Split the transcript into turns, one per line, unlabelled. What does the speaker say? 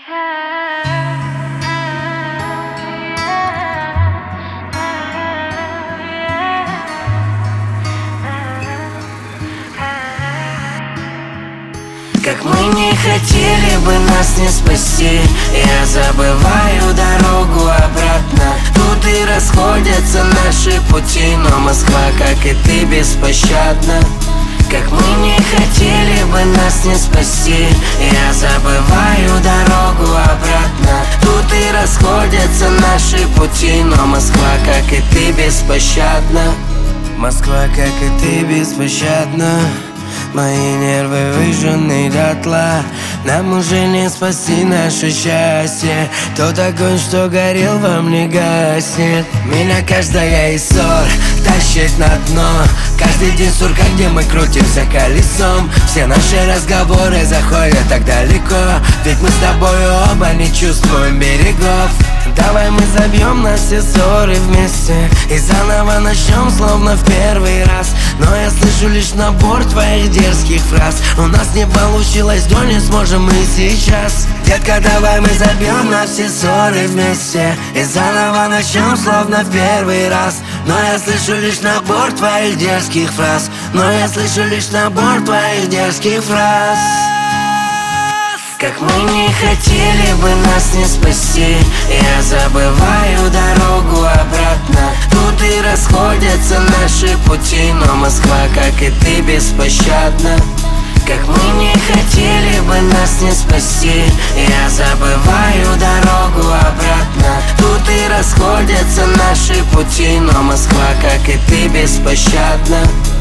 Как мы не хотели бы нас не спасти, я забываю дорогу обратно. Тут и расходятся наши пути, но Москва, как и ты, беспощадна. Как мы не хотели бы нас не спасти, я забываю дорогу обратно. Тут и расходятся наши пути, но Москва, как и ты, беспощадна. Москва, как и ты, беспощадна. Мои нервы выжжены дотла. Нам уже не спасти наше счастье. Тот огонь, что горел, вам не гаснет. Меня каждая из ссор тащит на дно. Каждый день сурка, где мы крутимся колесом. Все наши разговоры заходят так далеко, ведь мы с тобой оба не чувствуем берегов. Давай мы забьем на все ссоры вместе и заново начнем, словно в первый раз. Но я слышу лишь набор твоих дерзких фраз. У нас не получилось, но не сможем мы сейчас. Детка, давай мы забьем на все ссоры вместе и заново начнем, словно в первый раз. Но я слышу лишь набор твоих дерзких фраз. Но я слышу лишь набор твоих дерзких фраз. Как мы не хотели бы нас не спасти, я забываю дорогу обратно. Тут и расходятся наши пути, но Москва, как и ты, беспощадна. Как мы не хотели бы нас не спасти, я забываю дорогу обратно. Тут и расходятся наши пути, но Москва, как и ты, беспощадна.